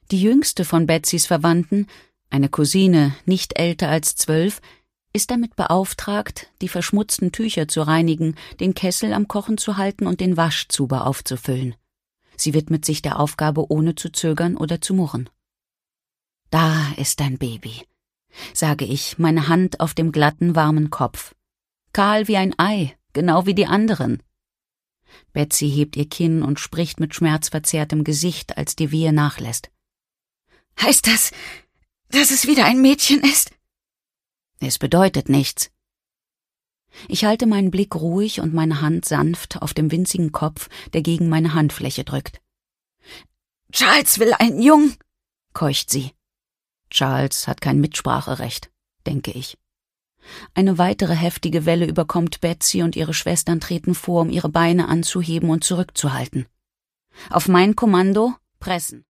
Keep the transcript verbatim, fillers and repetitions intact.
Die jüngste von Betsys Verwandten, eine Cousine, nicht älter als zwölf, ist damit beauftragt, die verschmutzten Tücher zu reinigen, den Kessel am Kochen zu halten und den Waschzuber aufzufüllen. Sie widmet sich der Aufgabe, ohne zu zögern oder zu murren. »Da ist dein Baby«, sage ich, meine Hand auf dem glatten, warmen Kopf. Kahl wie ein Ei, genau wie die anderen. Betsy hebt ihr Kinn und spricht mit schmerzverzerrtem Gesicht, als die Wehe nachlässt. »Heißt das, dass es wieder ein Mädchen ist?« »Es bedeutet nichts.« Ich halte meinen Blick ruhig und meine Hand sanft auf dem winzigen Kopf, der gegen meine Handfläche drückt. »Charles will einen Jungen«, keucht sie. Charles hat kein Mitspracherecht, denke ich. Eine weitere heftige Welle überkommt Betsy und ihre Schwestern treten vor, um ihre Beine anzuheben und zurückzuhalten. Auf mein Kommando pressen.